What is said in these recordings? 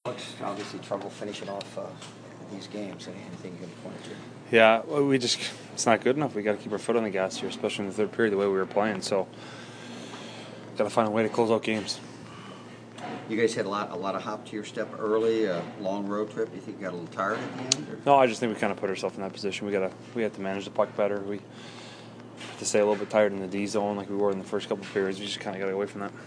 Obviously, trouble finishing off these games. Anything you can point to? Yeah, well, it's not good enough. We got to keep our foot on the gas here, especially in the third period, the way we were playing. So, got to find a way to close out games. You guys had a lot of hop to your step early, a long road trip. You think you got a little tired at the end? Or? No, I just think we kind of put ourselves in that position. We have to manage the puck better. We have to stay a little bit tired in the D zone like we were in the first couple of periods. We just kind of got to get away from that.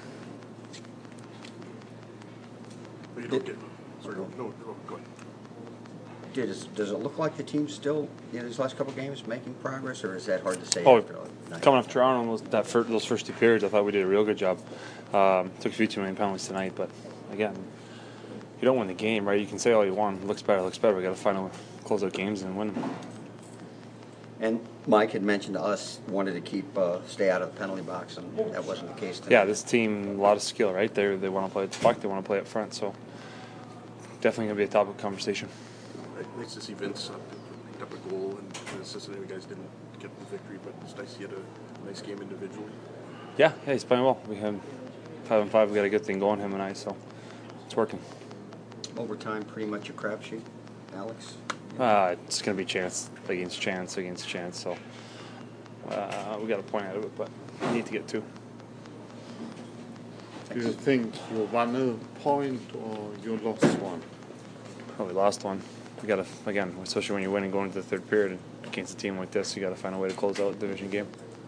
But you don't get. Sorry, no, go ahead. Does it look like the team's still, these last couple of games, making progress, or is that hard to say? Oh, after coming off Toronto, those first two periods, I thought we did a real good job. Took a few too many penalties tonight, but again, you don't win the game, right? You can say all you want. It looks better. We got to find a way to close out games and win them. And Mike had mentioned to us wanted to stay out of the penalty box, and that wasn't the case tonight. Yeah, this team, a lot of skill, right? They want to play at the puck. They want to play up front, so definitely going to be a topic of conversation. Nice to see Vince picked up a goal and an assist. You guys didn't get the victory, but it's nice he had a nice game individually. Yeah, he's playing well. We have 5-on-5. We got a good thing going, him and I, so it's working. Overtime, pretty much a crapshoot, Alex? It's going to be chance against chance. So we got a point out of it, but we need to get two. Do you think you won a point or you lost one? Well, we lost one. We got to, again, especially when you're winning going into the third period against a team like this, you got to find a way to close out the division game.